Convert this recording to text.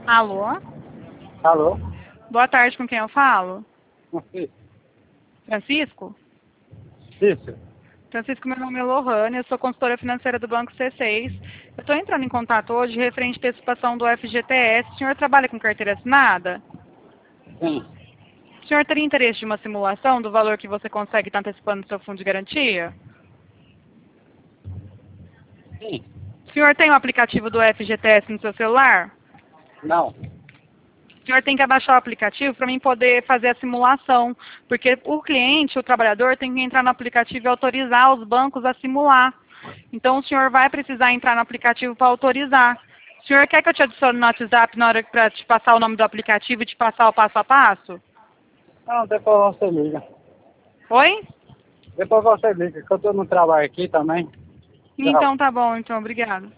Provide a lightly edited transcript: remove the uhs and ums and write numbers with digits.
Alô? Alô? Boa tarde, com quem eu falo? Francisco? Francisco? Isso. Francisco, meu nome é Lohane, eu sou consultora financeira do Banco C6. Eu estou entrando em contato hoje referente à participação do FGTS. O senhor trabalha com carteira assinada? Sim. O senhor teria interesse de uma simulação do valor que você consegue estar antecipando no seu fundo de garantia? Sim. O senhor tem o aplicativo do FGTS no seu celular? Não. O senhor tem que abaixar o aplicativo para mim poder fazer a simulação, porque o cliente, o trabalhador, tem que entrar no aplicativo e autorizar os bancos a simular. Então o senhor vai precisar entrar no aplicativo para autorizar. O senhor quer que eu te adicione no WhatsApp na hora para te passar o nome do aplicativo e te passar o passo a passo? Não, depois você liga. Oi? Depois você liga, que eu tô no trabalho aqui também. Tchau. Então tá bom, então, obrigada.